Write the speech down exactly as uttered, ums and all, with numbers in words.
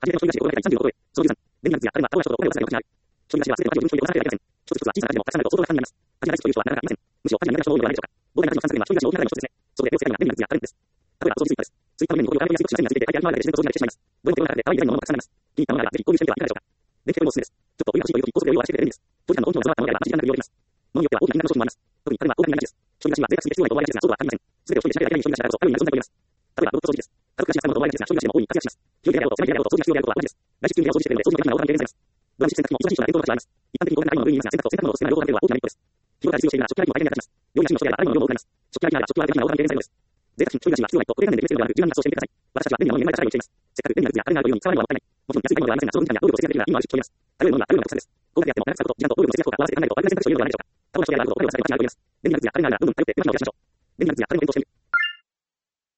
初めての消費がさんじゅうごを超え、そのじゅうさん、電気があれば、タワーショットを超えるされる消費がしはすべての消費を抑えていません。一つ一つは小さなでもたくさんの想像が可能になります。アジア大地という人はなかなかいません。むしろアジアに何が消費を言わないでしょうか。膨大な価値の産生は消費が消費がの一つですね。そこで、両世界が電気があるんです。例えば、掃除スイーパーです。ツイッターの面に残りを改めやすくしませんがついて書いてある今まで自然と掃除ができてしまいます。どれも手をかけて可愛いデザインのものがたくさんあります。気に入ったものならぜひ購入してみてはいかがでしょうか。電気ケーブルもおすすめです。ちょっとお湯が欲しいという時、高速でお湯を沸かしてくれるんです。長時間の温度の差があったものであれば、まち時間なく利用できます。物によっては大きな金額の商品もあります。特に家電は高額になりがちです。消費がしは税額付きで必要ないと思われがちですが、そうとは限りません。すべてを一人で調べるだけで消費がしだからこそ、ある意味が存在をます。例えば、ロボット掃除機です。家族がしやすいものと思われがちですが、消費がしでも大いに活躍します。広い部屋であろうと、狭い部屋であろうと、掃除が必要であることは同じです。外出中に部屋を掃除しているので、掃除の時間が大幅に軽減されます。ドラム式洗濯機も忙しい人が電動の価値があります。一般的に高額な買い物の上にいますが、洗濯と洗濯物を捨てない動画が出るは大きなメリットです。日頃から実用しているなら食器洗い機も大変な役立ちます。料理や趣味の人やらあるものの量も多くなります。食器洗い機なら食器は出来ない大幅に軽減されるのです。贅沢品、一人暮らしは必要ないと固定概念で決めつけるのではなく、柔軟な発想をしてみてください。私たちは便利なものに目まいが社会をしています。せっかく便利なグッズや家電があるように使わないのはもったいない。もちろん安い買い物ではありませんが、その時間や労力を節約できるなら今あるしと思います。食べるものは食べるのが国産です。高額であっても長く使うこと、時間と労力の節約効果を合わせて考えると、悪な選択肢を言うのではないでしょうか。多くの人であることを考えれば違うと思います。便利なグッズや家電があるならどんどん頼って手間暇を減らしましょう。